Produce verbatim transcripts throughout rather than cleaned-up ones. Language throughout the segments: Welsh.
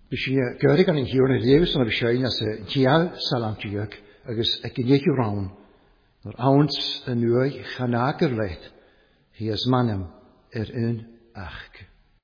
Bishia gyrrig an yn hiwr yn lews yn y bisiain as y tial salamtiag agos y gynnech yw rawn. Nor awns yn nwy chanag yr let hi as manam er un achg.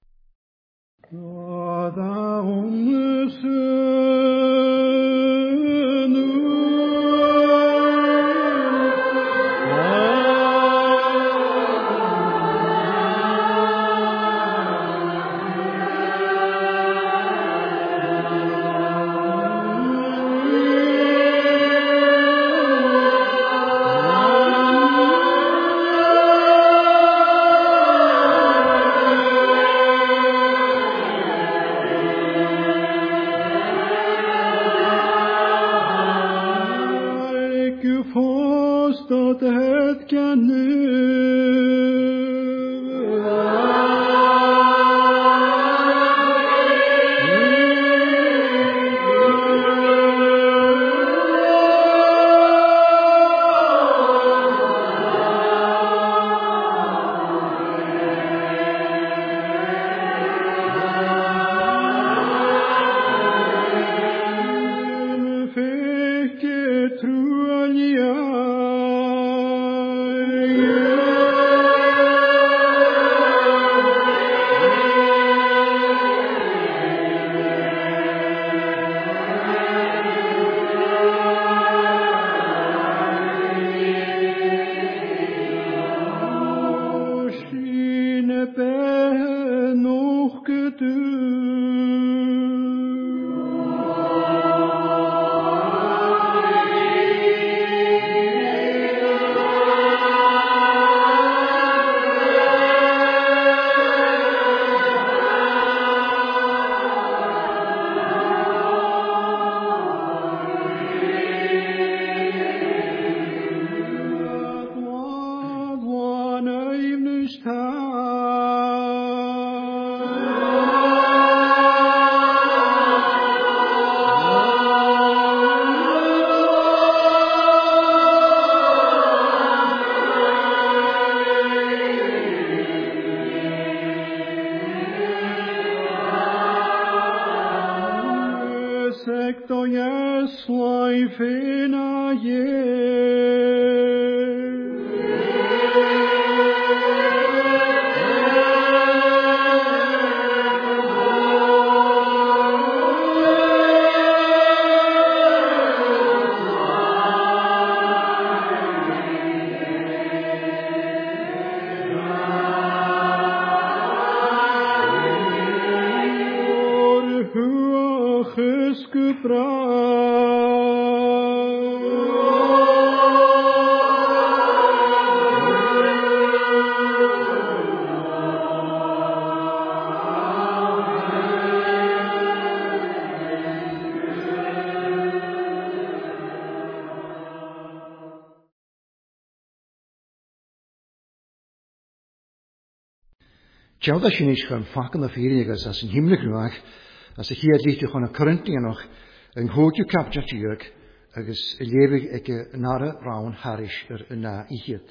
Tjauda sy'n eich gan ffacon o ffyrin agos as yn hymnig rhywag as y hiad leithio chon y cyrrynti anoch yng nghodiw captcha tiag agos y lefyg ag y nara rawn harish yr yna i hiad.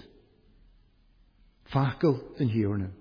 Ffacol yn hiwrna.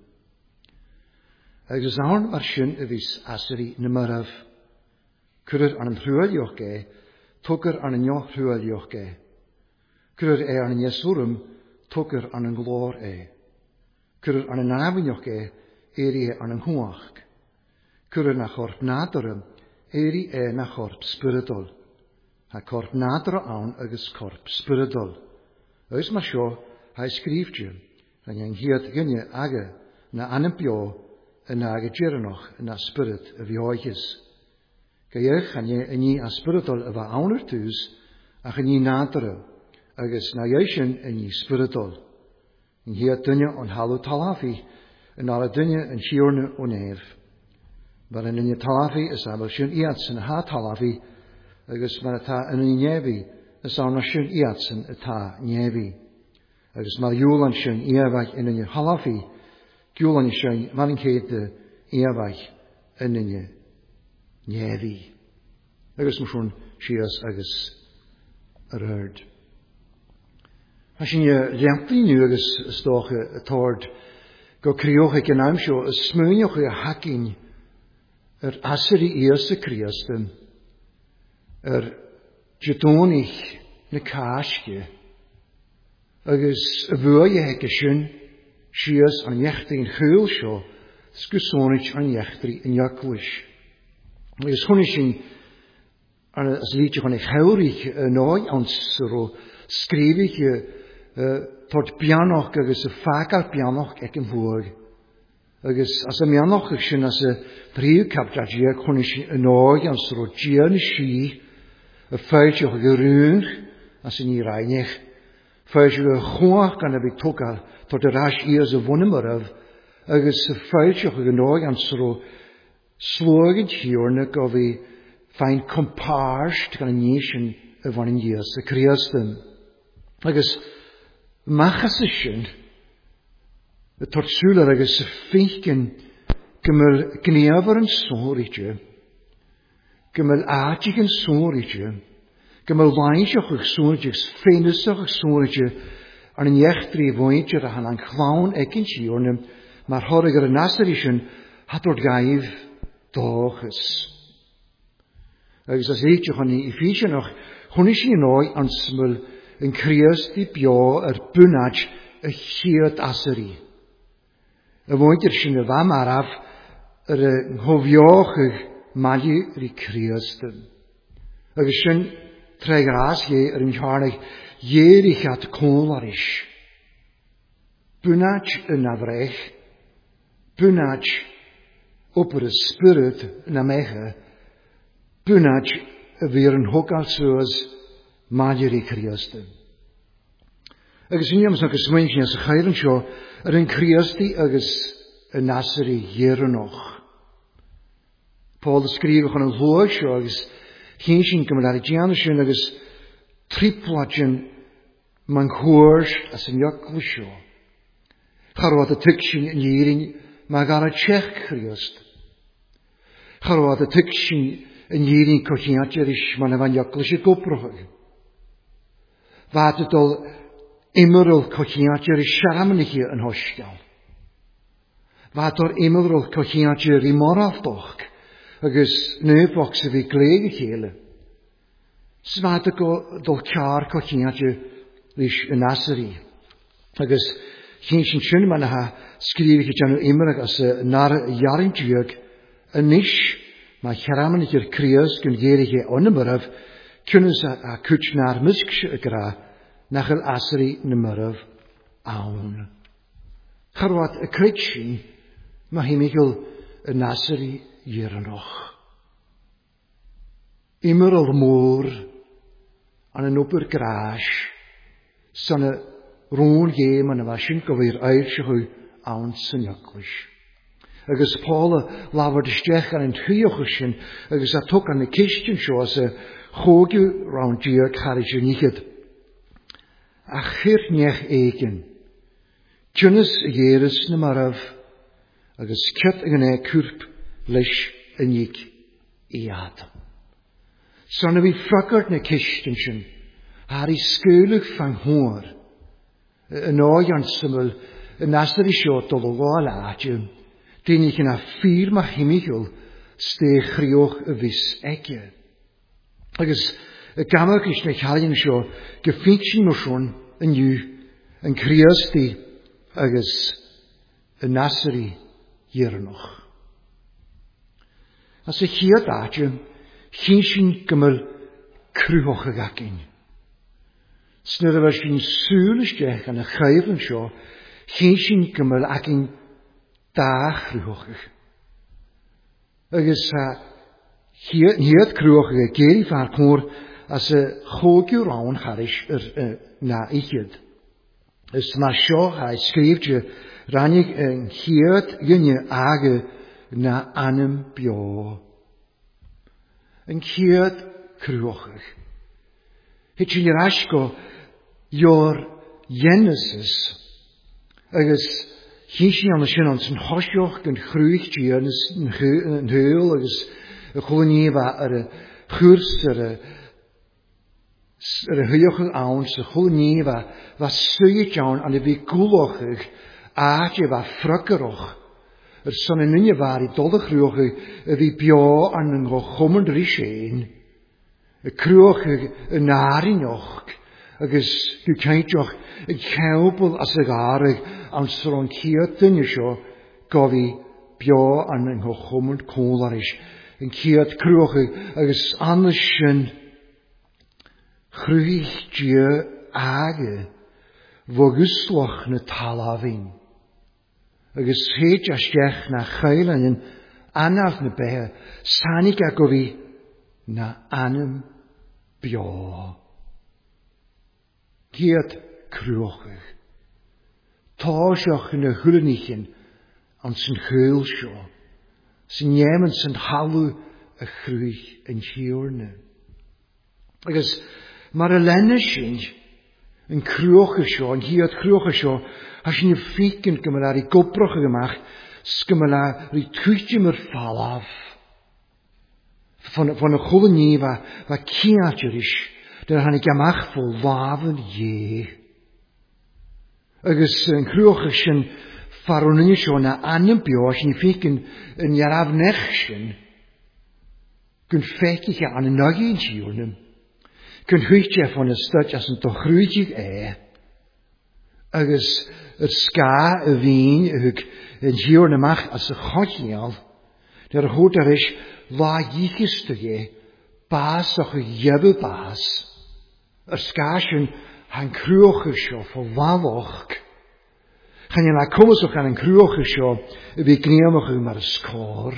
Agos awn ar sy'n y fys aseri nymaraf cyrr an yn rhywal ioch ge, togr an yn ioch rhywal ioch ge. Cyrr e an yn iesurwm, togr an yn glor e. Cyrr an yn anafyn ioch ge, eri e an yn hwach. Cyrr na chorp nadrym, eri e na chorp spyridol. Ha corp nadro awn agos corp spyridol. Oes ma sio, ha sgrif dyn, rhan yng nghyad gynnu aga na anympio yn aga dyranoch na spyrid y fioegis. Gaeach han ye yn i a spyridol y fa awn yr tŵs ach yn i nadro agos na ieisyn yn i spyridol. Yng nghyad dynnu o'n halw talafi yn ar y dynnu yn siwrna o nef. Fyr yn yn y talafi ys abel sy'n iats yn ha talafi agos mae'r ta yn y nefi ys awn sy'n iats yn y ta nefi. Agos mae'r iwlan sy'n iafach yn y halafi giwlan sy'n ma'n ceid y iafach yn y nefi. Agos mae sy'n sias agos yr hyrd. As yn y liamtli nu agos ystach y tord go crioch ag yn amsio y smynioch y hacin yr asir i eos y Christyn, yr jydónich na casge, agus y fwy e hegysyn, sias an iechtri'n chwyl sio, sgwsonich an iechtri yn iaclwys. Agus hwnnw sy'n, as liedje van eich hawrig yn oi, ans ro sgrifig tot bianoch agus y fagar bianoch ec yn fwg. Agus as y mianoch ag sy'n as y driw capdragia hwnnw sy'n yn oi, ans ro gian y si, y ffeidioch ag y rŵn, as yn i reinich, ffeidioch ag y chwach gan y big togar, tot y ras i as y fwnnymyraf, agus y ffeidioch ag yn oi, ans ro slogyd hiwrna gof i fain comparst gan y nation y fan yn ies y Christyn. Agus machas ysyn, y tortswler agus y ffeicyn gymyl gneafar yn sôr i ti, gymyl adig yn sôr i ti, gymyl lainsioch ag sôr i ti, ffeinusach ag sôr i ti, ar yn iechtri fwyntio a han an chlawn eg yn siwrnym, mae'r horig ar y nasar isyn hat o'r gaif dochus. Agus as eich o'n i ffeisio noch, hwn is i'n oi an smyl yn criast i bio ar bwnad y chiad asari. Y fwynt yr sy'n y fam araf yr nghofioch ag mali yr i criast. Agus sy'n treg ras ie yr yn charnig ierig at colaris. Bwnad yn afrech, bwnad op yr ysbryd yn amecha, bwnad y fyr yn hogal sŵas malir i Christyn. Agus yn ymwys agos mwyn chi'n as y chair yn sio, yr yn Christi agos y nasir i hierynoch. Paul ysgrifach yn hlwag sio agos chi'n sy'n gymryd ar y dian sy'n agos tripladjan man chwyrst as yn iacl sio. Charwad y tyg sy'n yn irin mag ar y chech Christ. Charwad y tyg sy'n yn irin cochiadjar is man efan iacl sy'n gobrwch. Fad ydol imrol cochiadjar is siaramnig i yn hosgal. Fad o'r imrol cochiadjar i morafdoch agos nöfoch sy'n fi gleg i chele. Sfad ydol car cochiadjar is yn asari. Agos chi'n sy'n sy'n man ha sgrifig i janw imrag as y nar jarin diog yn nish mae siaramnig i'r crios gyn gerig i onymyraf Cynnes a cwts na'r mysg y gra, nach el asri nymyraf awn. Charwad y creidsin, mae himigol y nasri iiranoch. Immer al môr, an yn oper gras, san y rôn gêm an y fasyn gofir eirsiachw awn syniaglwys. Agus Paul lafod ysdech an yn thyioch ysyn, agus a tok an y cystion sio as y chogw rawn diog haris yn ichyd. A chyr nech eigen, Cynnes y geirys na maraf, agus cyt yng ngynau cwrp leis yn ich i adam. Son y fi ffragard na cystion sy'n, har i sgwylwg fan hwyr, yn oi an syml, yn nasar i sio dol o gol adjum, dyn ich yna ffyr ma himigol stech rioch y fys ege. Agus y gamag is na chalien sio gyffintsin o sion yn yw yn criasti agus y nasari iirnoch. As y chiad adjum, chi'n sy'n gymyl crwhoch ag agin. Snydd efo sy'n sŵl ysdech an y chaif yn sio, chi'n sy'n gymyl agin da chrwchig. Agus ha hiad chrwchig a geri far cwr as y chogw rawn haris yr na ichyd. Ys ma sio ha sgrif je rannig yn hiad gynnu age na anem bio. Yn hiad chrwchig. Hyd sy'n i'r asgo yor Genesis agus Hysyn an y sy'n ond sy'n hosioch gan chrwych dian yn hyl agus y chwni fa ar y chwrs ar y hyoch yn awn sy'n chwni fa fa syyd iawn an y fi gwloch ag a ti fa ffrygeroch er son yn unig far I dodd y chrwch y fi bio an yn rochom yn rhi sien, y chrwch y narinioch, agos gyw caintioch y cewbl as y garag an sron ciatyn isio gofi bio an yn rochom yn cwlarish, yn ciat chrwch agos anasyn chrwch dio age Vogusloch na talafin. Agus heid asgech na chailan yn anaf na behe, sanig a gofi na anam bio. Giat crwchig. Táiseach na hulanichen an sy'n chwyl sio. Sy'n niemen sy'n halw y chrwych yn hiwrna. Agus mar y lenne sy'n yn crwch sio, yn hiad crwch sio, has sy'n ffeikin gymryd ar ei gobrwch y gymach, sgymryd ar ei twytio myr falaf. Van y chwle ni fa, fa ciatr is, dyna han i gymach vol wafan ie. Agus yn crwch sy'n farwn yn sio na anam bio, sy'n ffeikin yn iaraf nech sy'n, gyn ffeicich an y nagi yn siwrnym. Kun huitje van een stad als een toch groeitje ei. Agus het ska een wien huk een jiorne mag als een godjel. Der hoort er is waar jikestige baas toch een jebbe baas. Er skaschen han kruogesjo voor waloch. Gaan je naar komen zo gaan een kruogesjo wie kniemig maar een skoor.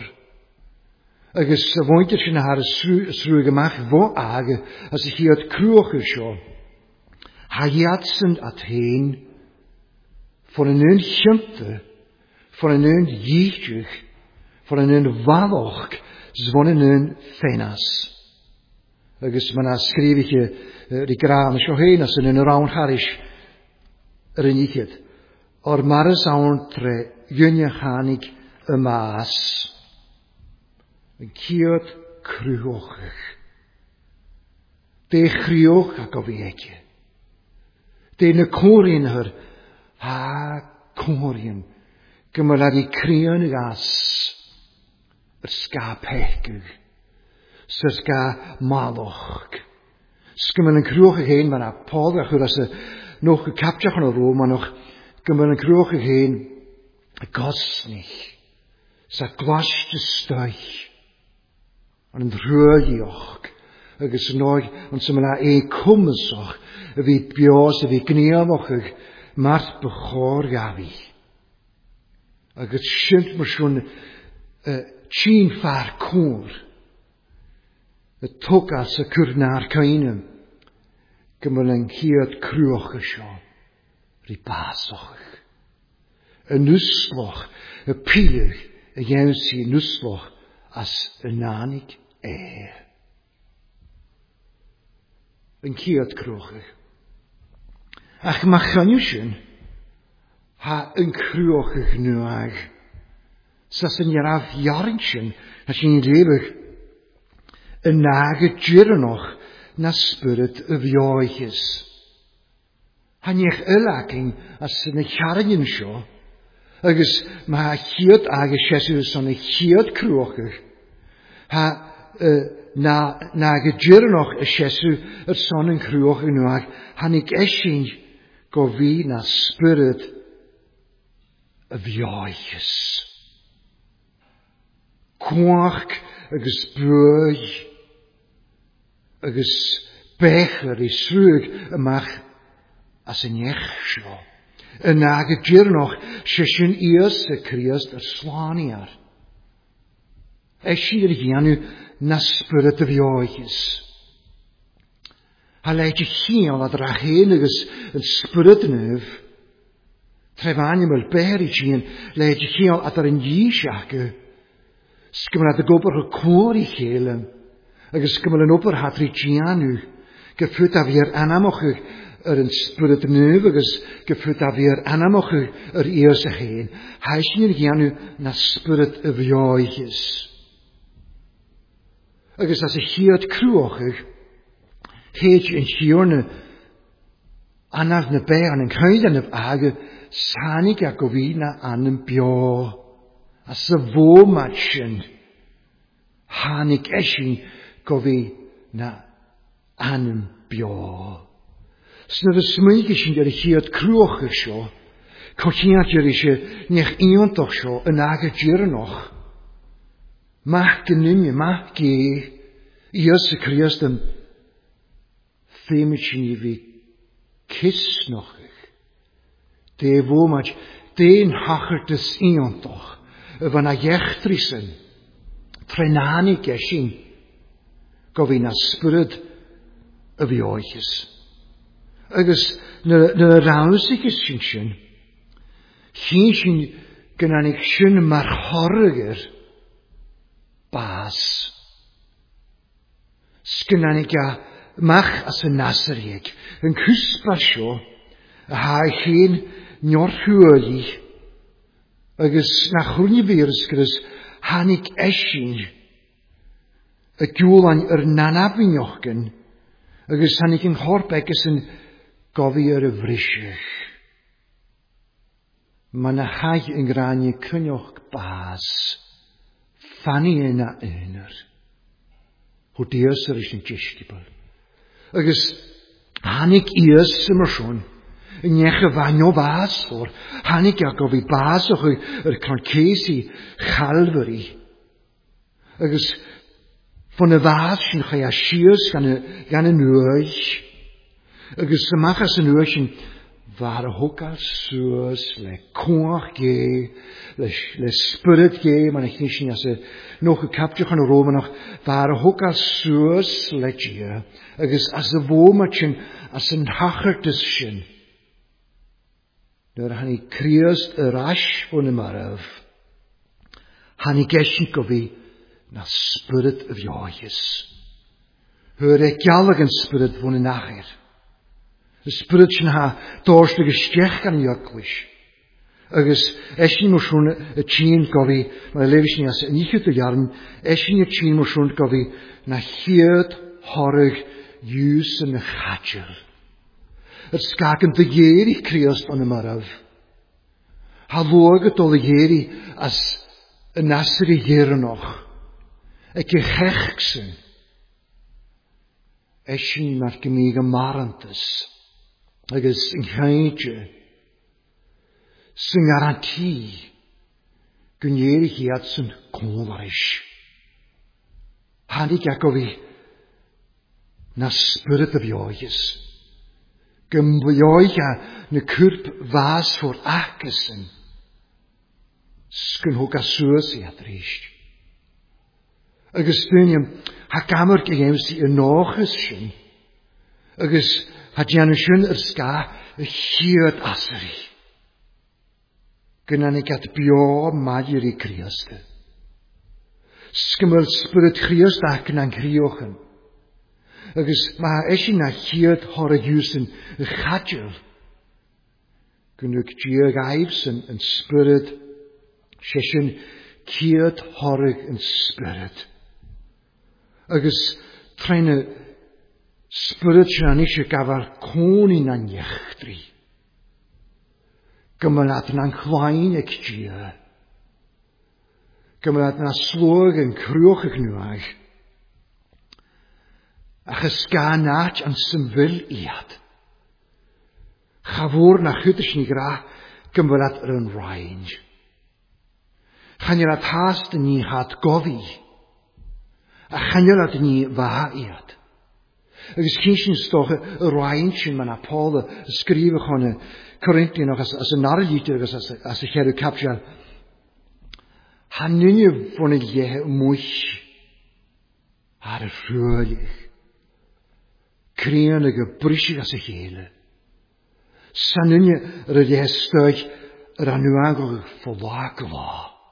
Agus woont er naar haar sruge gemacht, wo age, als ik hier het kroege scho. Hajatsend at heen, voor een een schimpte, voor een een jichtjug, voor een een waloch, zwonnen een fenas. Agus man as schreef je, die graan scho heen, als een raun harish, er in ichit. Or maris auntre, junje hanik, een maas. Een kiert cruochig. De cruoch a gofietje. De ne korien her. Ha korien. Gymryd ar i creon gas. Er ska pechgug. Syr ska maloch. Sgymryd yn cruochig heen, maar na Paul ach yw'r as y nog gecaptiach yn o ro, maar nog gymryd yn cruochig heen. Y gosnich. Sa glasje stuich. An yn rhywioch, agos yn oed, ond sy'n mynd a e cwmysoch, y fi bios, y fi gniamoch ag mart bychor gafi. Agos synt myr swn tîn far cwr, y togas y cwrna'r cainam, gymryd yn hiad crwch ysio, rhi basoch. Y nwsloch, y pilig, y iawnsi nwsloch, as y nanig e. Yn ciad crwchig. Ach mae chanysyn ha yn crwchig nwag. Sas yn iaraf iarinsyn a sy'n lebig yn nag y gyranoch na spyrt y fioichys. Han eich ylaking as yn y charin sio. Agus mae chiad ag y Jesu son y chiad crwchig. Ha uh, na, na gydyrnoch y Jesu yr son yn crwchig nwag. Han ik esyn go fi na spyryd y fioichys. Kwach agus bwyd agus becher i srwg ymach as yn eich sio. Yn ag y gyrnoch sy'n ios y criast yr slaniar. Eisiau yr hianw na spyrt y fioichys. Ha leid y chiol a drachen agos yn spyrt nyf. Trefanium yr ber i chi'n leid y chiol at ar yn yisiach. Sgymryd y gobr y cwr i chelym. Agos gymryd yn ober hatri gianw. Gyffwyd a fi'r anamoch er een spyrt nyf agos gyffwyd a fi'r anamoch yr eos a hyn. Haisyn yr gianw na spyrt y fioichys. Agos as y chiad crwchig, heid yn siwrna anaf na be an yn caid anaf ag sanig a gofi na anam bio. as y fo matsin, hanig eisiau gofi na anam bio. Sna fy smyg eisiau dyr hiad crwch ych sio, cotiad dyr eisiau nech iontoch sio yn ag y gyrnoch. Mach gynnymi, mach ge, ios y Christ yn themich ni fi kisnoch ych. De fo mach, de'n hachardus iontoch, y fan a iechtrisen, trenani geshin, gofi na spyryd y fi oes. Agus na rausig is sy'n sy'n, chi'n sy'n gynanig sy'n mar horrygr bas. Sgynanig a mach as y nasarieg, yn cwsbasio, a ha chi'n niorhwyli, agus na chwrni fyrs gyrys hanig eisiau, y gŵlan yr nanabiniochgen, agus hanig yn horbeg as yn gofi ar y frisiach. Ma na haig yn grani cynioch bas, fanny yna ynyr. Hw dios ar ysyn gisgibol. Agus hanig ios ymwyswn, yn iech y fanio bas o'r, hanig a gofi bas o'ch yr cronceisi chalfari. Agus von y fas sy'n chai a sios gan y nwyll. Agus ymach as y nwyll sy'n var hokal suos le koach ge le le spirit ge man ich nicht as noch gekaptje van Rome nog var hokal suos le je agus as de womatchen as een hachertes shin der hani kriest rash von marov hani geshikovi na spirit of joyes hör ek jalgen spirit von nachher. Y spyryd sy'n ha dors na gysdiach gan iaglis. Agus eisiau mo swn y tîn gofi, mae'n lefys ni as yn eichyd o jarn, eisiau y tîn mo swn gofi na hyd horig ywys yn y chadjel. Yr sgag yn ddigeri Christ o'n ymaraf. Ha lwag y dolygeri as y nasr i gyrnoch. Ac i chechgsyn. Eisiau na'r gymig y marantys. Agus yn chaidje, sy'n garanti, gynneri chi at sy'n colarish. Hanig ac o fi, na spirit of ioes. Gymblioig a na cwrp fas for acasyn. Sgyn hwg a sŵs i adrisht. Agus dyniam, ha gamar gygemsi y nochus sy'n. Agus had Jan sy'n yr sga y hyd asari. Gyna ni gat bio madir i Christ. Sgymyl spirit Christ ac yn angriochen. Agus ma eisiau na hyd hor y ywsyn y chadjel. Gynwg diag aifsyn yn spirit sesyn hyd horig yn spirit. Agus treine spirit sy'n eisiau gafar cwni na'n iechdri. Gymylad na'n chwain ag dia. Gymylad na slwag yn crwch ag nwag. Ach ysga nat an symfyl iad. Chafwr na chydys ni gra gymylad yr yn rhain. Chanylad hast ni had gofi. A chanylad ni fa iad. Agus cynsin stoch y rhain sy'n ma'n a Paul ysgrif o'ch y Corinthian o'ch as y narlítir agus as y cherw capsial. Han nynnu fwn y lehe mwych ar y ffrwylich. Crean ag y brisig as y hele. San nynnu yr y lehe stoig yr anwag o'ch ffolaag o.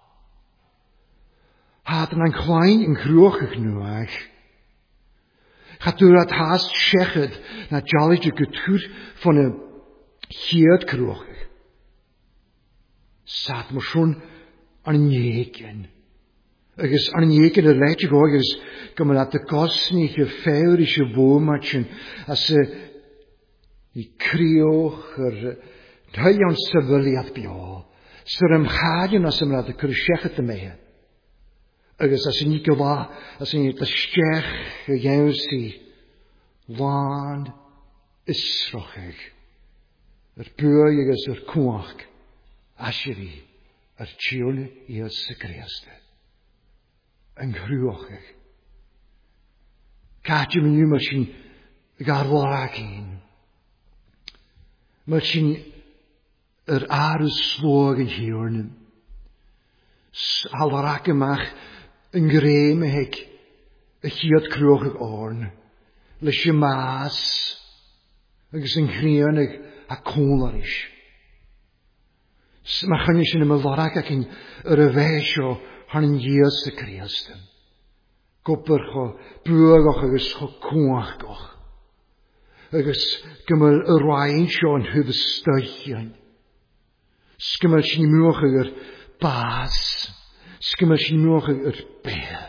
Had yn anchwain yn crwch ych nwag. Chadwrad haast siechyd na jalid y gytwr van y hyd crwch. Sad mo schon an njegen. Agus an njegen y leidje goog is gymryd at y gosnig y ffewr is y fwmatchen as y i crioch yr dhylion syfyliad bio. Sy'r ymchadion as ymrad y cyrsiechat y mehe. Agus as yn i gyfa, as yn i dysgech y gewsi, lan isrochig, yr bwy agus yr cwach, asiri, yr tiwn i ys y Christ. Yn grwachig. Cadw mi yw mae sy'n garwag un. Mae sy'n yr arws slog yn hiwrn. Alwarag ymach yn grem heg y chiad crwchig orn. Lys y mas agos yn chrianig a cwnlarish. Mae chynnu sy'n ymwlarag ac yn yr yfeisio han yn ies y Christ. Gwbyr cho bwag agos cho cwach goch. Agos gymryd y rhain sio yn hydd ystaichian. Sgymryd sy'n mwch agor bas. Sgymryd sy'n mwch agor bel.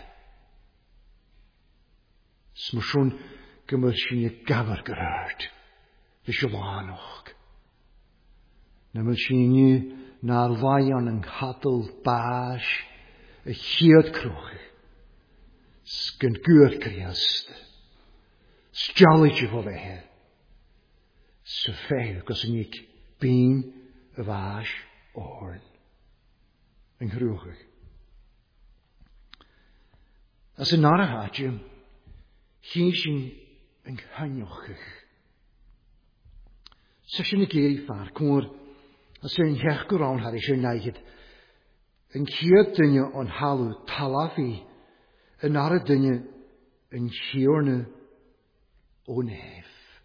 Smwyswn gymryd sy'n y gafr gyrard. Fys y wanoch. Nymryd sy'n ni na'r faion yn cadl bas y chiad crwch. Sgyn gwyd Christ. Sjallig i fo fe. Så fel gos yn ik byn y fas orn. Yn grwchig. As yn ar y hadjum, hyn sy'n yn hyniochig. So sy'n y geir i ffar, cwr, as yn hech gwrawn har eisiau neigid, yn chiad dynia o'n halw talafi, yn ar y dynia yn chiorna o nef.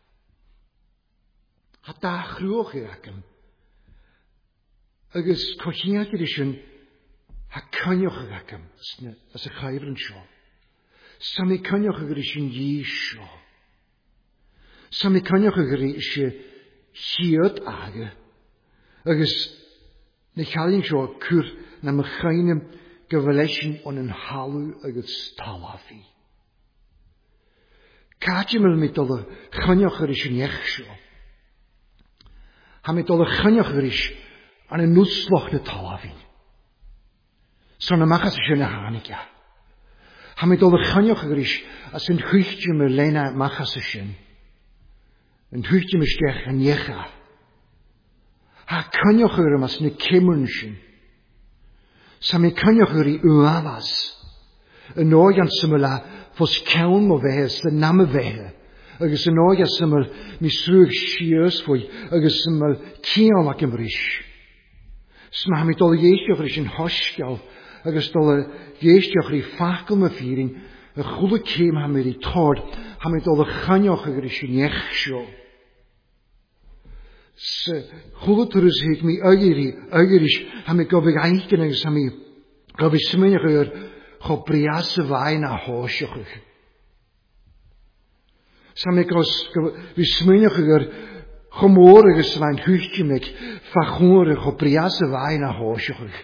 Ha da chrwch i'r acym. Agus cochiad i'r eisiau ha cynioch i'r acym, as y chair yn sio. Sam i cynioch i'r eisiau ysio. Sam i cynioch i'r eisiau chiad aga. Agus ne chalin sio cwr na mychainem gyfalesin o'n yn halw agus talafi. Cadw mi dod o chynioch i'r eisiau niech sio. Ha mi dod o chynioch i'r eisiau an y nwsloch na talafi. So na machas eisiau na hanig ia. Ha mi dod o chynioch i'r eisiau as yn chwychtio mi lena machas eisiau. Yn chwychtio mi stech yn iecha. Ha cynioch i'r mas na cymrn eisiau. Sa mi cynioch i'r uafas. Yn oed an symla fos cawn mo fehes, the nam y fehe. Agus yn oed an syml mi srwg siers fwy, agus syml ciol ac ymrys. Sma mi dol ieistioch rys yn hosgial, agus dol ieistioch ry ffacol my ffyrin, y chwle cym ha mi ry tord, ha mi dol y chynioch ag rys yn iechsio. Chwle trys hig mi agiri, agirish, ha mi gofig eigen agus ha mi gofig smynioch yr cho brias y fain a hosioch ych. Sa mi gos vi smynioch yr chomor agus fain hwychtimig fachwr ych cho brias y fain a hosioch ych.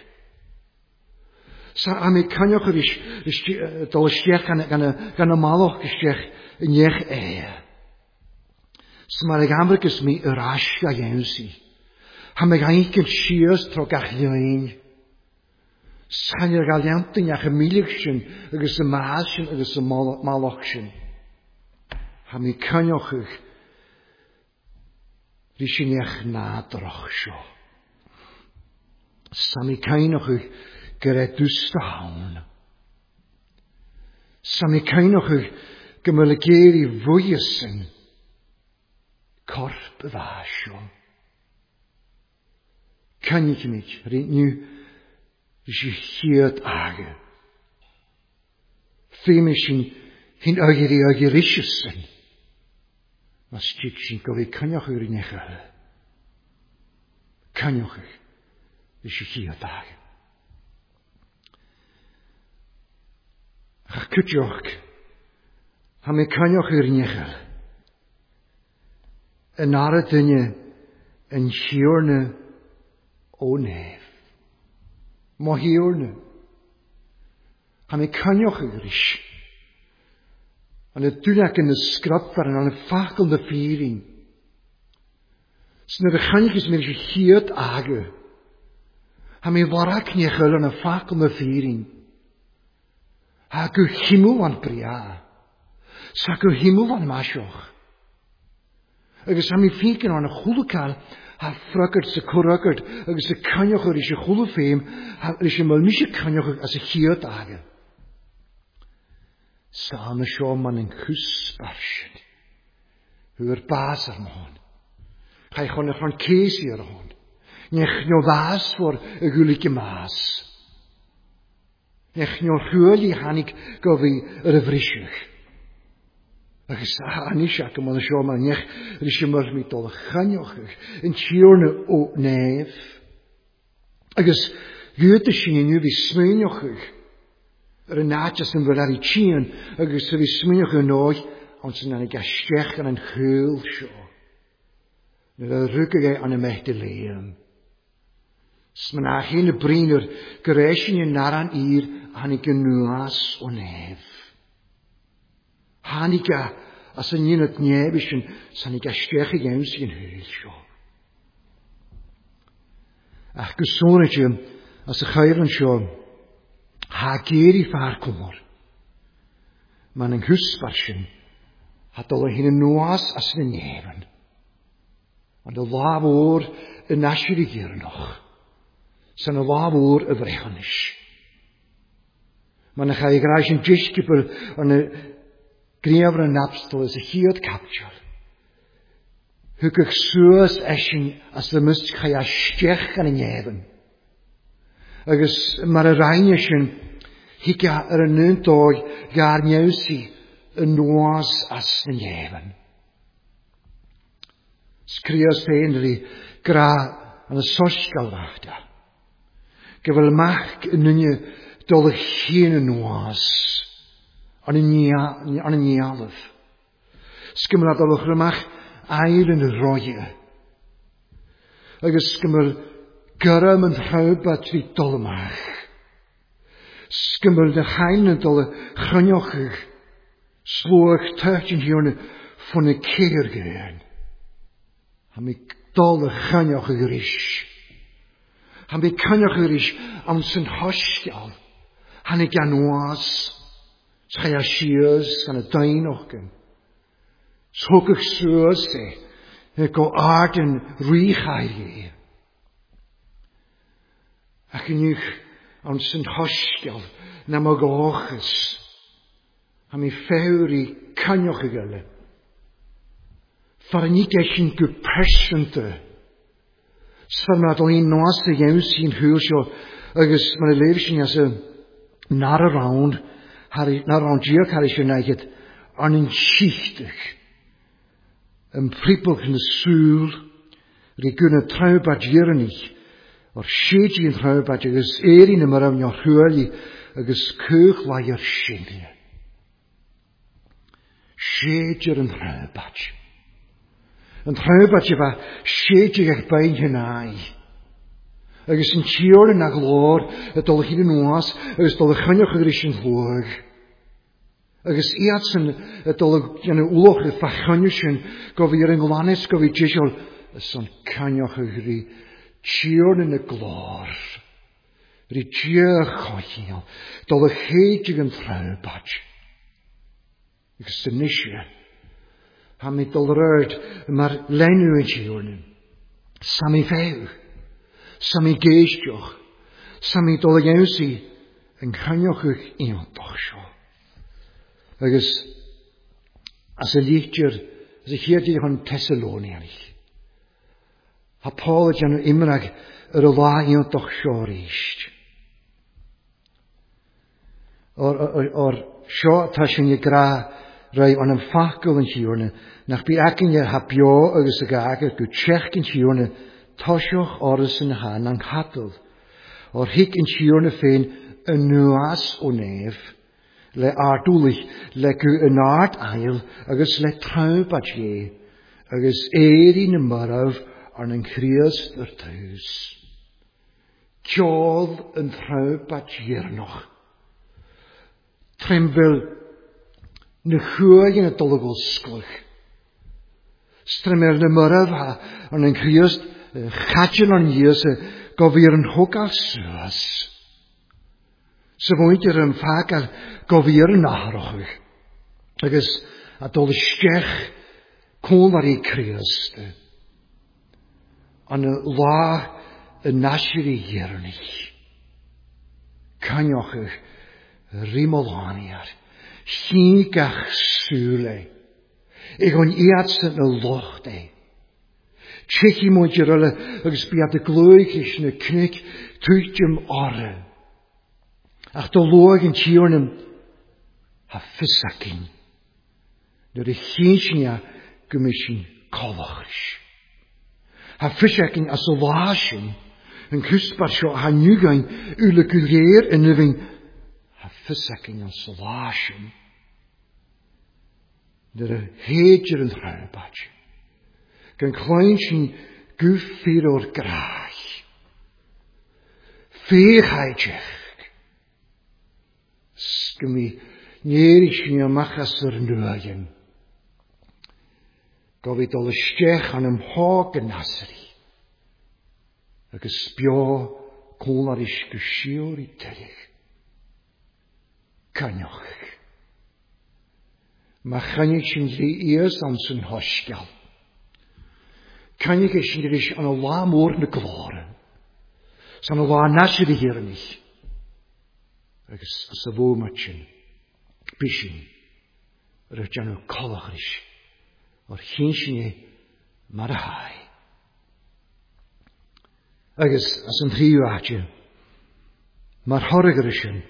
Sa a mi cynioch yr dol ysdiach gan y maloch ysdiach yn iech e. Sa ma'r gamrygys mi yr asga iensi. Ha mi gael yn sias tro gach lioin. Sa'n i'r gael iantyn ach y milig sy'n, agos y maas sy'n, agos y maloch sy'n. Ha mi cynioch ych, rys sy'n eich nadroch sio. Sa mi cynioch ych, gyda dwsta hawn. Sa mi cynioch ych, gymryd y geir i fwy ysyn, corp y fasio. Cynioch mi, rhaid niw, Rys i chiad age. Fym sy'n hyn agir i agir isysyn. Mas tig sy'n gofio cynioch yw'r un eich yle. Cynioch eich. Rys i chiad age. Ach cydioch. Ha mi cynioch yw'r un eich yle. Yn ar y dynia yn siwrna o nef. Mo hiwrna. Ha mi cynioch y gris. An y dwnac yn y sgraffer an y ffacol na ffyrin. Sy'n yr ychannig ys mynd eisiau chiad aga. Ha mi warak nie chul yn y ffac o'n y ffyrin. Ha gw himw fan bria. Sa gw himw fan masioch. Agus ha mi ffink yn o'n y chwlwcal ha ffrygard sy cwrygard agus y canioch ar eisiau chwlw ffeim ha eisiau myl mis y canioch as y chiad aga. Sa am y sio man yn cwsbarsyn. Hwy'r bas ar mhon. Chai chon y chon cesi ar hon. Nech nio fas for y gwlyg y mas. Nech nio rhwyl i hanig gofi yr y frisiach. Agus anisiach am ond y sio man nech rysio myr mi dol y chanioch yn tiwrn o nef. Agus gwyt y sy'n yw fi smynioch yr y nadjas yn fyr ar i tîn agus fi smynioch yn oed ond sy'n anig astech yn yn chwyl sio. Nyr y rhygau an y mehdi leim. Smynach hyn y brinwr gyresyn yn naran i'r hanig y nuas o nef. Hanig a as yn un at nefys yn sanig astech i gawn sy'n hyl sio. Ach gysôn ydw as y chair yn sio ha geir i ffar cwmor. Ma'n yng nghysbarsyn ha dol o hyn y nuas as yn y nefyn. Ond y laf o'r y nasir i gyrnoch. Sa'n y laf o'r y frechonish. Mae'n eich a'i graes yn disgybl yn y griafr yn nabstol as y hiad captio'r. Hwgych sŵas eisiau as y myst chai a stech gan y nefyn. Agus mae'r y rhain eisiau higa ar y nyn doi gar niawsi y nuas as y nefyn. Sgrios fein rhi gra an y sosgal fachda. Gyfel mach yn yna dol y chyn yn was. An y nialaf. Sgymrad dol y chrymach ail yn y roia. Agus sgymrad gyrram yn rhywbeth fi dol ymach. Sgymrad y chain yn dol y chryniochig. Slwach tach yn hiwn ffwn y ceir gyda'n. Ham ik dol y chanioch y gyrys. Ham ik chanioch y gyrys am sy'n hosgial. Han ik gan was. Schai a sias gan y dain och gan. Sgwch ych sŵas e. Ec o ard yn rwychair e. Ac yn i'ch am sy'n hosgial nam o gochus. Ham i ffewr i chanioch y gyrle. Far yn i gellyn gypersynta. Sfar mae'n adol un noas y iawn sy'n hwyl sio. Agus mae'n leif sy'n as y nar around. Nar around diolch ar eisiau neigyd. An yn sichtach. Yn pribwch yn y sŵl. Ri gwyn y trawbad iirnig. O'r siedi yn trawbad. Agus erin yma rawn o'r hwyl. Agus cwch lai o'r siedi. Siedi yn trawbad. Yn rhywbeth yma siedig eich bain hynau. Agus yn tiwr yn ag lor y dol hyn yn was, agus dol y chynioch ag rys yn hlwag. Agus iad sy'n y dol yn wloch y ffachynio sy'n gofi ar ynglanes gofi jesol ys yn cynioch ag ry tiwr yn y glor. Ry diach chochil, dol y chedig yn rhywbeth. Agus yn nisio. Ham i dol ryd mae'r lenw yn tiwrn. Sam i few. Sam i geistioch. Sam i dol y gawsi yn chanioch ych iontoch sio. Agus as y lichtio'r as y chiadig hon Thessalonianig. Ha Paul ydyn nhw imrag yr o la iontoch sio reist. O'r sio ta sy'n i gra Rai an yn ffacol yn tiwrn, nach bu acyn i'r hapio agos y gagr gw tsech yn tiwrn, tosioch oras yn han ang hadl. O'r hic yn tiwrn y ffein y nuas o nef, le ardwlich, le gw yn ard ail, agos le trawbad ie, agos erin y myraf an yn crias yr taws. Kjol yn trawbad iirnoch. Tremfel na chwag yn y dolygol sglwch. Strymel na myraf ha, an yn criast chadjan an ias go bhíar an thógáil suas. Sa bhaintear an fágáil go bhíar an áthracha. Agus a dul isteach cónlarí Christe. An lá y nasirí hiernych. Canioch rimolaniar. Chingach súle. Ik on iatsen na lochte. Tjechi montje rulle, agus biat de gloeikis na knik, tuitjem arre. Ach de loog in tjornem, ha fissakin. Door de geensnia gemishin kolachis. Ha fissakin as a laashin, een kustbar sjo ha nugain, ule kuleer en nuving, ha fissakin as a laashin. Door de heedjer en ruibatje. Gan kleintje guf vir oor graag. Veegheidjech. Skemi nerisch nie machas er nuaien. Gavit alle stech aan hem haken nasri. Ag spio kolarisch geschiori terig. Kanjoch. Ma chanich in die eers aan zijn hoskal. Kanjich is in aan een la moorne klare. San een la nasri hier niet. Agus as a bhómatsin, bisin, ar janu colachris, or chénsine mar a hai. Agus as an thríuatje, mar horrigerishin,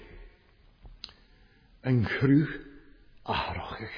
an chrú ahrachig.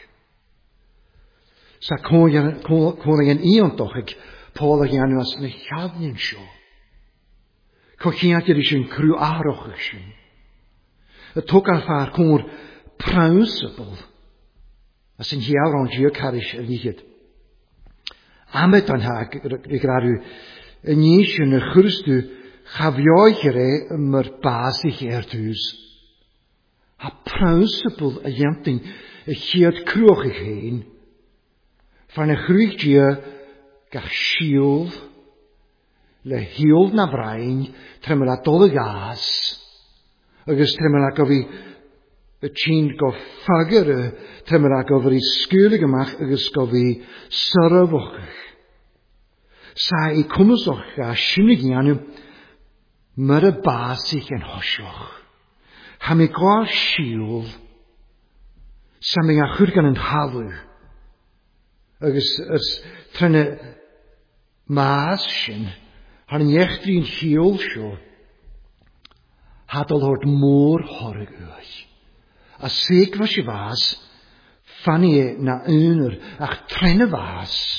Sa koning an iontochig, Paul janu as na chadnin sjo. Kochiakirishin chrú ahrachig. Het ook al vaar koor principle. Als een jaar rond je karisch liegt. Amet dan ha ik raad u een niche een Christus gaf joigere maar basig ertuus. Ha principle a jenting een geert kroegig heen. Van een groeitje gach schiel le hield na brein tremela dolle gas. Agus tremela go bhí a tín go fagare, tremela go bhí scuúla amach agus go bhí sarabhachach. Sa I cumasoch a sinnig anu mar a básich an hosioch. Ha mi gá siúl, sa mi a churgan an halu. Agus ys trenne maas sin, han an echtri an hiúl sio. Had al hoort moor horig uich. A seek was je was, fannie na uner, ach trenne was.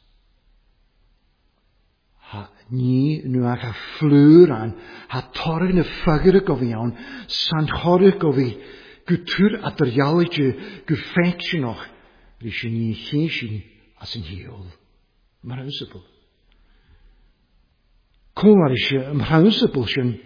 Ha nie nu ach a fleur aan, ha torg ne fagere govi aan, san horig govi, gutur at er jalletje, gufektje nog, ris je nie geesje as een heel. Maar huisepel. Kom maar is je een huisepelschen,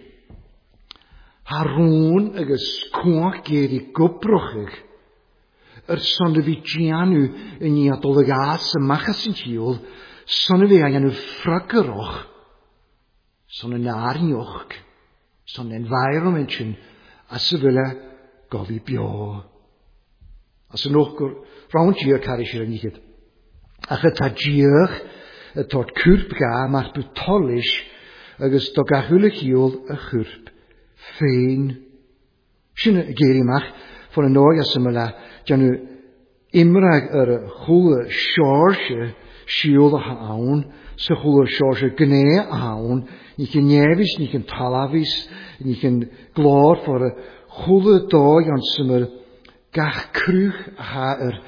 Haroon agus koach geri goprochig. Er sonde vi gianu in i adolagaas machas in hiel, sonne vi anu frakkeroch, sonne naarnjoch, sonne environmentchen, as ze wille govi bio. As ze nog rondje karish er niet. Ach het hadjier, het tot kurp ga, maar betolish, agus to gahulig hiel a kurp. Fein. Sinne gerimach van een nooia semela, janu imrag er goede charge, shielde haun, se goede charge gnee haun, niet een nevis, niet een talavis, niet een gloor voor een goede dag aan semel, gach krug ha er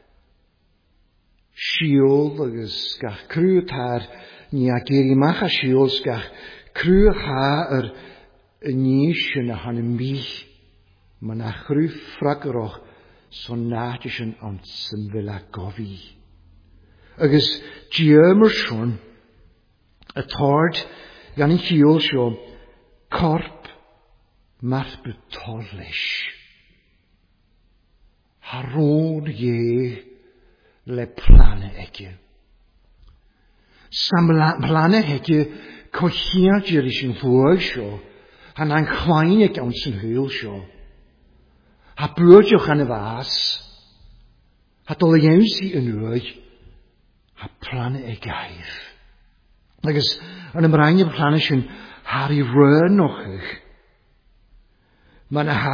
shielde, gach krug haar, niet a gerimach a shielde, gach krug ha er een niesje na han mich, maar na gruf frakkeroch son naatjeschen aan zijn villa govi. Agus diemer schon, het hart, gan ik hiel schon, korp, maar betollisch. Haroon je le plane etje. Sam plane hetje, cochiad is yn fwy sio, han an chwain ag awns yn hwyl sio. Ha bwydioch an y fas, ha dol y iawn si yn wy, ha plan y gair. Agus, yn ymraen y plan sy'n har i rhaid noch eich. Man ha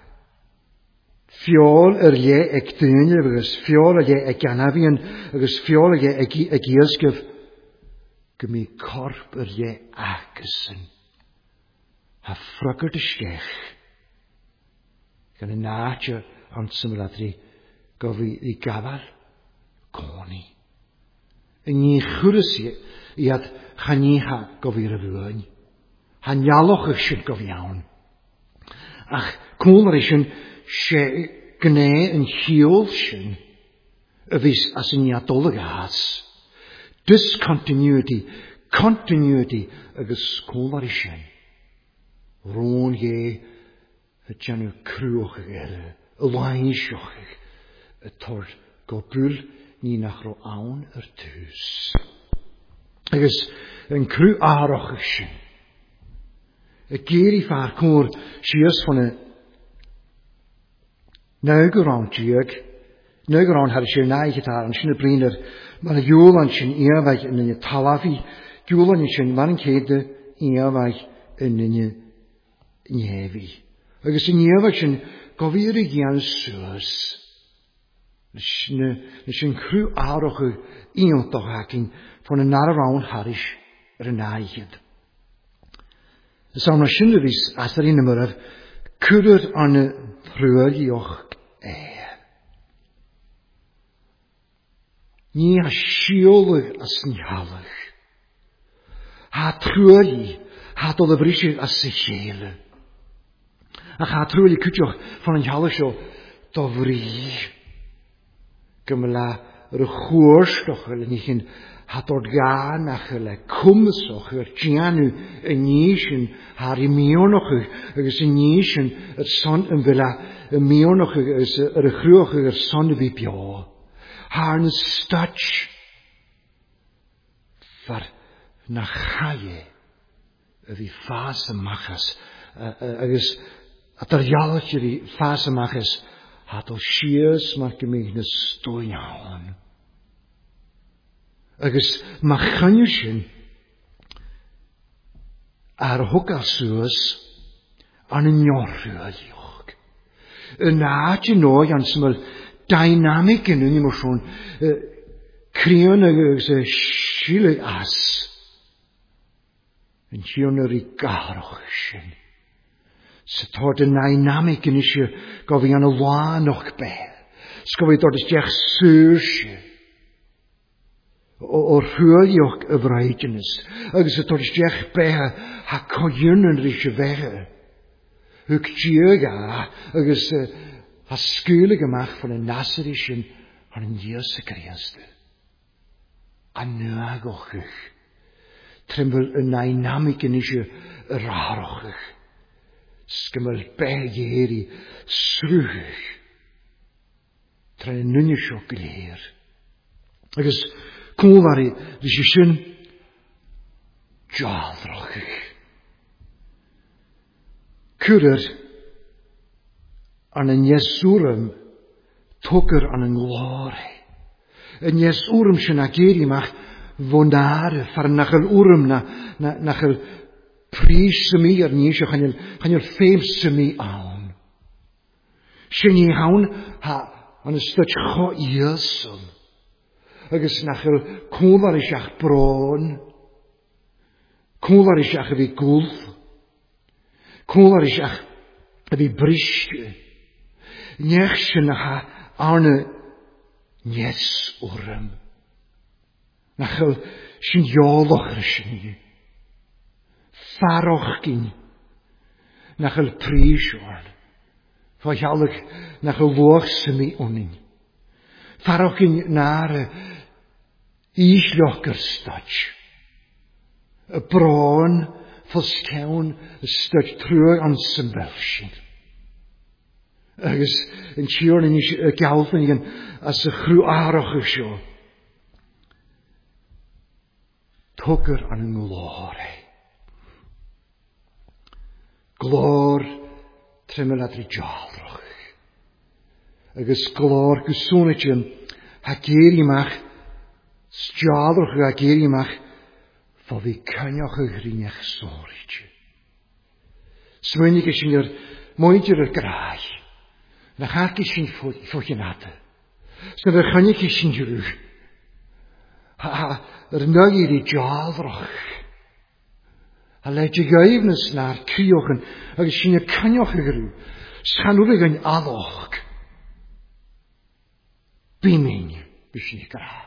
fiol yr ie ag dyn, agus fiol yr ie ag anafian, agus fiol yr ie ag iasgyf, gymi corp yr ie agysyn. Ha ffrygyd y sgech. Gan y naatio ond symladri gofi i gafal goni. Y ni chwrys i ad chani ha gofi'r y fwyn. Han ialoch ych sy'n gofi iawn. Ach cwl ar eisiau se gne yn hiol sy'n y fys as yn iadol y gas. Discontinuity, continuity agos cwl ar eisiau. Rôn ie y janw crwch ag ere, y laisioch ag, y tord gobl ni nach ro awn yr tŵs. Agus yn crw aroch ag sy'n. Y geir i ffa'r cwr sias van y neuger aan tjug, neuger aan had sy'n naig het haar, en sy'n y briner, maar y jwl an sy'n earweg yn y talafi, jwl an sy'n man yn cede earweg yn y Nievi. Agus yn Nievi sy'n gofir i gian sŵs. Nes sy'n crw aroch y iontoch hacyn van y nar arown harish yr yn aigyd. Ys am na sy'n ydys asar i'n ymwyraf cwrdd an y rhywioch e. Ni a siolig as ni halig. Ha trwyddi, ha dod y brisig as y chele. Ach ha trwyli cwtioch van een halig zo dofri. Gymla yr chwrstoch yl ni chyn hatord gan ach yl cwmsoch yr gianw y nisyn har i mionoch agos y nisyn yr son yn fyla y mionoch agos yr chrwch yr son y fi bio. Har yn stach far na chaie y fi ffas y machas agos at yr ialach yr i ffas y machas hat o sias mar gymig na stwy iawn. Agus ma chanyu sy'n ar hwg ar sŵs an y nyorrwyddiog. Y naad yn oed an syml dynamic yn yng Nghymru creon agos y silig as yn siwn yr i garwch sy'n. Sy tord y dynamic yn eisiau gofi an y wan o'ch be. Sgofi dod ysdiach sŵr sy'n. O rhywioch y fraidynys. Agus y tord ysdiach be ha coiwn yn rys y feche. Hwg diog a agus ha sgwylig ymach van y nasir sy'n an yn dios y grianster. A nag o'ch ych. Trimfel y dynamic yn eisiau y rar o'ch ych. Sgymel begeri srwch. Tren yn nynnu sio glir. Agus cwmwari, dys i sy'n jaldroch eich. Cwrr an yn jeswrym togr an yn glori. Yn jeswrym sy'n ageri mach fondare far nachel wrym na nachel pris symi ar nisio chanel ffeim symi awn. Sy'n i hawn ha an ystod cho iasol. Agus nachel cwmwar isiach bron. Cwmwar isiach y fi gwlf. Cwmwar isiach y fi brisge. Nech sy'n ha arne nes wrym. Nachel sy'n ioloch rysyn ni. Faroch gyn. Nachel prisioan. Fwyhalig nachel woch symi onin. Faroch gyn nare islioch gyrstach. Y bron fosgewn ystod trwy'r an symbelsyn. Agus yn siwr yn y galfyn yn as y chrw aroch ysio. Togr an yng nghlori. glór trimmer at ri jalroch. Agus glór gusúnitjum ha gérimach stjalroch ha gérimach fa vi kanjach a grinach sóritje. Smynig is in er moidjer er graag. Na gaak is in fotjenate. Sna er ganjik is in jerug. Ha, er nuggy die jalroch. Ha leid je geivnis naar kriochen, agus sin je kanjoch geru. Schan urig an adoch. Bimin, bis ni gra.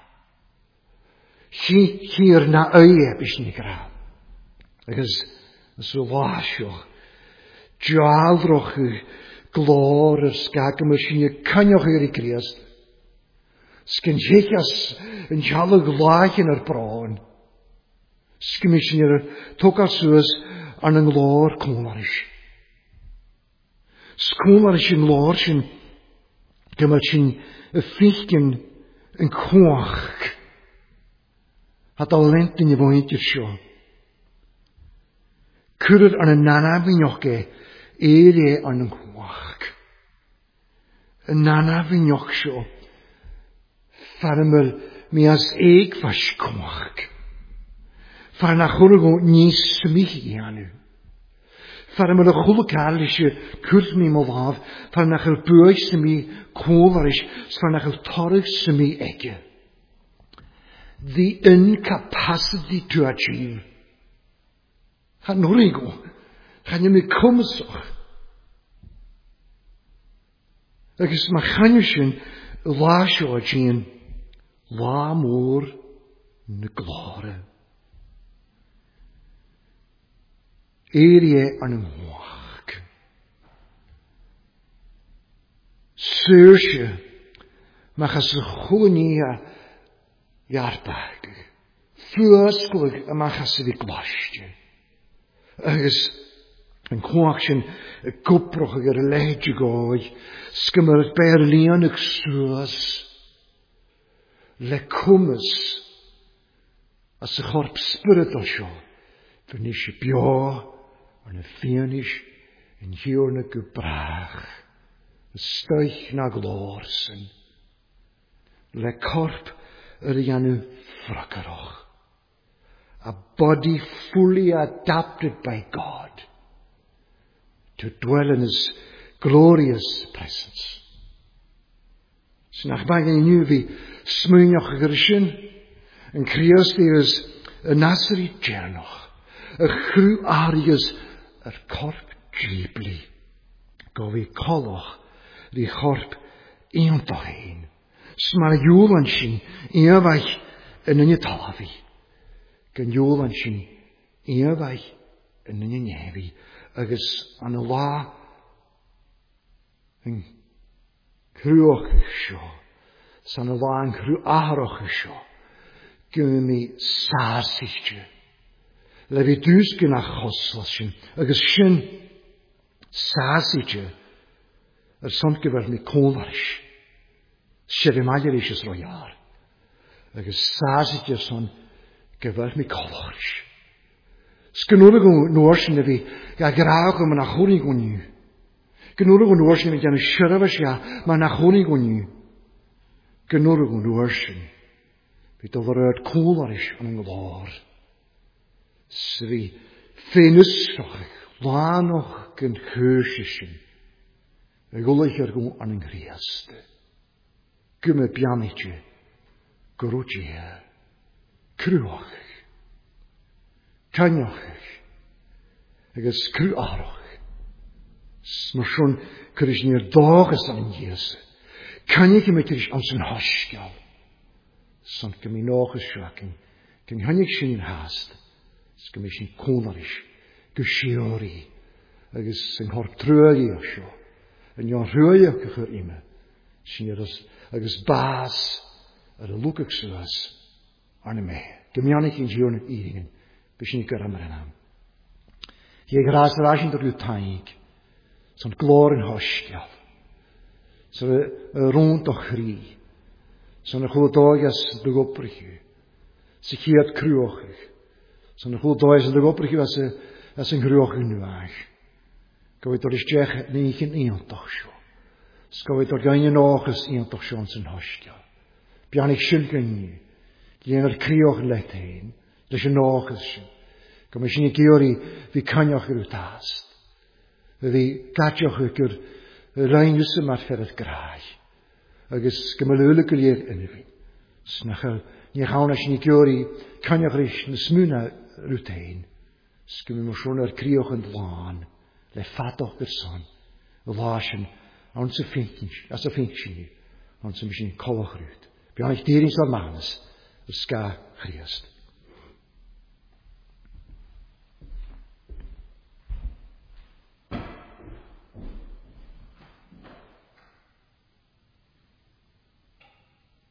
Hier na uie, bis ni gra. Agus, so wasjoch. Jalroch, glór, skakem, sin je kanjoch geru kriest. Skin jekas in jalle glachen er braun. Skymissioner tokasus an een glór komarish. Skomarish in glórshin gematsin a fichten een kwach. Hat al lent in je wointje sjo. Kurer an een nanabinjoke ere an een kwach. Een nanabinjok sjo. Farmel mi as eeg was kwach. Far na chulgo nis smich ianu. Far me de chulkalische kurmi molav, far na chul buig semi kolarish, far na chul torig semi eke. The incapacity to achieve. Ga norigo. Ga je me komsoch. Agus ma chanushin la shojin la moor ne glare. Erie an een hoog. Seusje, mag als een goeie jaardag. Vuurskelijk, mag als een klasje. Ergens een kwaakje, een koprige leidje gooi. Skimmer het Berlienig suus. Le kummes. Als een gorp spirit of zo. Vernis je bio. En een fienisch en hierne gebraag. Een stuig na glorsen. Le korp er janu frakkeroch. A body fully adapted by God to dwell in His glorious presence. Snach bij nu wie smuinjoch gerishin en Christi is een Nazareth jernoch. Een gru arius er korp driebli. Go vi koloch die korp eentach heen. Smar julansin eeuwig in een talavi. Gen julansin eeuwig in een nevi. Agus an la een kruoch sjo. San la een kru aroch sjo. Gym mi sarsitje. Le vi duske nach hosselsin, agus sin sasitje, er somt gewer mi kolarish. Sherimalerish is royar. Agus sasitje son gewer mi kolarish. Skenurigo noorsin vi, ja graag om nach horigo nu. Genurigo noorsin vi janu sheravish ja, maar nach horigo nu. Genurigo noorsin, vi toveruit kolarish an een glór. Sri fenusroch, lanoch gen geusischen. We gullig er gewoon aan een griaste. Gumme pianetje, groetje, kruach, kanjoch, eges kruaroch. Maar schon kurish neer dages aan Jezus. Kan je met je aan zijn haschkel. Sont ke mi nageschwakken, ken hanjik sin haast. Skymishin kolarish, gushiori, agus yn horp trögi o sio, yn yon rhoi ac ychyr ime, sy'n agus bas ar y lwcag sylas arna me. Gymionig yn gion yn iringen, bys ni gyr am rhan am. Ie gras yr asyn dod yw taig, sy'n glor yn hosgial, sy'n rwnt o chri, sy'n chwldogas dygoprych yw, sy'n chiad crwchych, Zo'n goed doos de oprig was as een groog in nuag. Gwydd o'r ysdech ni chi'n iantach sio. Sgwydd o'r gain yn ochus iantach sio'n sy'n hostio. Bian eich sy'n gynnu. Gyn o'r crioch let ein. Leis yn ochus sy'n. Gwydd sy'n ei gyori fi canioch yr wtast. Fi gadioch ygyr rhain ys yma'r fferdd graich. Agus gymylwyl y gylir yn y fi. Snachel ni chawn as ni gyori canioch rys na smwna rwt ein. Sgymyn mwy sôn ar crioch yn dlan. Le ffadoch gyr son. Y lasyn. Awn sy'n ffeintin. As y ffeintin ni. Awn sy'n mysyn colwch rwt. Bian eich dirin so'r manas. Y sga Christ.